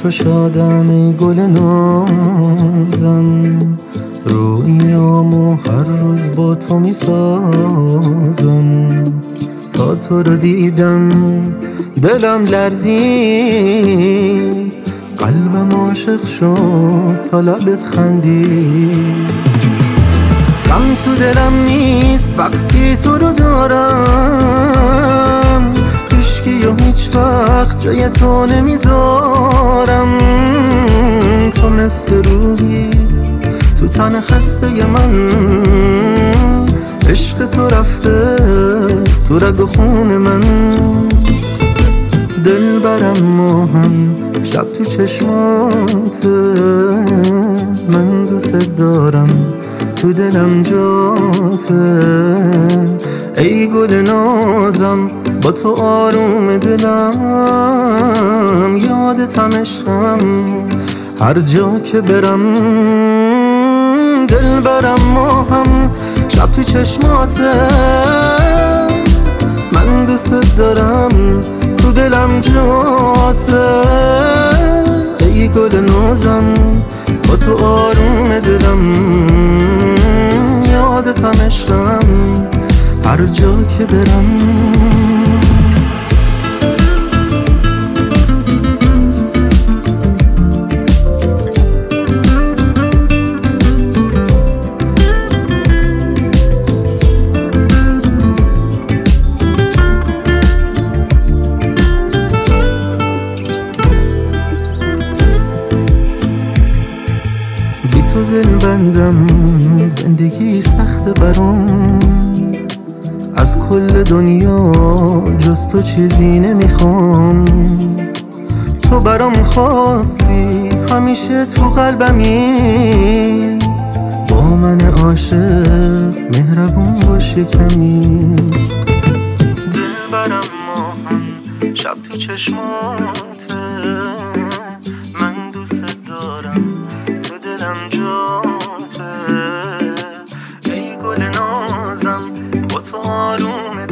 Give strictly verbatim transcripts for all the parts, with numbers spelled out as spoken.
تو شادم ای گل نازم، رویامو هر روز با تو میسازم. تا تو رو دیدم دلم لرزید، قلبم عاشق شد تا لبت خندید. غم تو دلم نیست وقتی تو رو دارم، هیچکی و هیچ وقت جای تو نمیذارم. تو مثل روحی تو تن خسته من، عشق تو رفته تو رگ و خون من. دل برم ماهم شب تو چشماته، من دوست دارم تو دلم جاته. ای گل نازم با تو آروم دلم، یادتم عشقم هر جا که برم. دل برم ماهم شب تو چشماته، من دوست دارم تو دلم جاته. ای گل نازم با تو آروم دلم، یادتم عشقم هر جا که برم. تو دل بندم زندگی سخت برام، از کل دنیا جز تو چیزی نمیخوام. تو برام خاصی همیشه تو قلبمی، با من عاشق مهربون باشی کمی. دل برم ماهم شب تو چشماته، من دوست دارم تو دلم جاته. ای گل نازم با تو آروم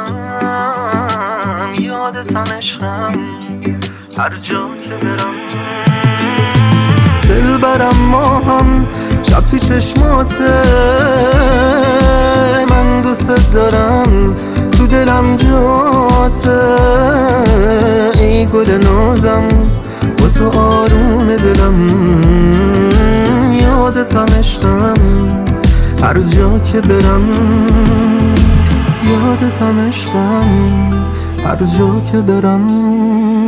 دلم، یادتم عشقم هر جا که برم. دل برم ماهم شب تو چشماته، من دوست دارم تو دلم جاته. ای گل نازم با تو آروم دلم، یادتم عشقم هر جا که برم. یادتم عشقم هر جا که برم.